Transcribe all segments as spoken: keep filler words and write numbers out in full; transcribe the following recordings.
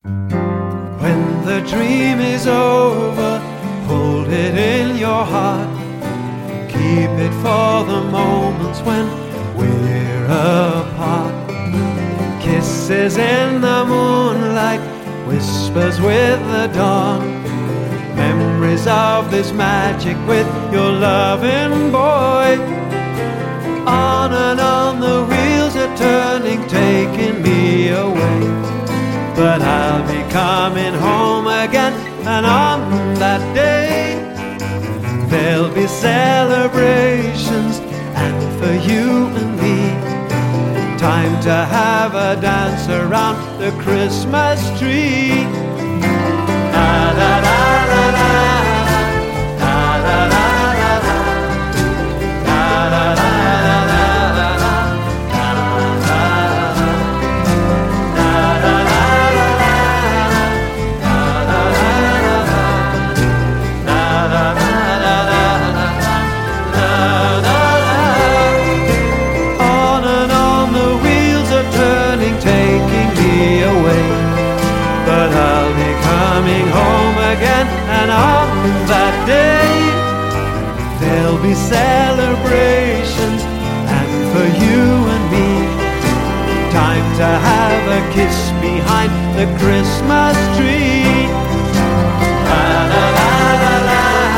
When the dream is over, hold it in your heart. Keep it for the moments when we're apart. Kisses in the moonlight, whispers with the dawn. Memories of this magic with your loving boy. On and on the wheels are turning, taking me away. But I'll be coming home again, and on that day there'll be celebrations, and for you and me, time to have a dance around the Christmas tree. Da da da da da. But I'll be coming home again, and on that day there'll be celebrations, and for you and me, time to have a kiss behind the Christmas tree. La la la la la.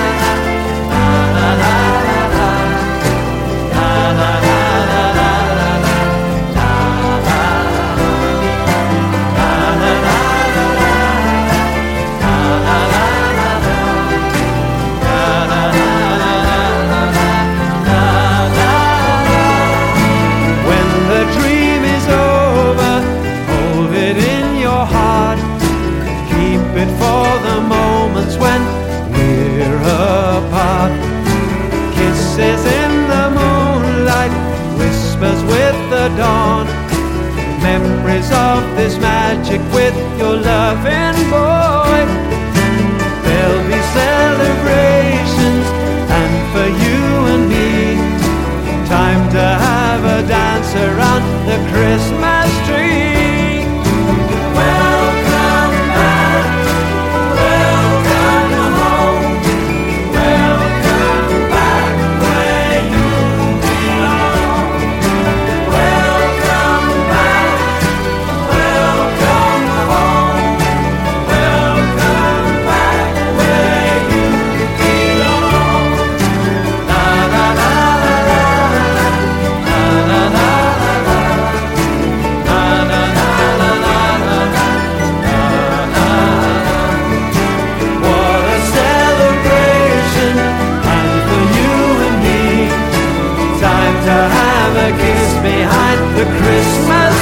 For the moments when we're apart. Kisses in the moonlight, whispers with the dawn. Memories of this magic with your loving boy. There'll be celebrations, and for you and me, time to have a dance around the Christmas tree. To have a kiss behind the Christmas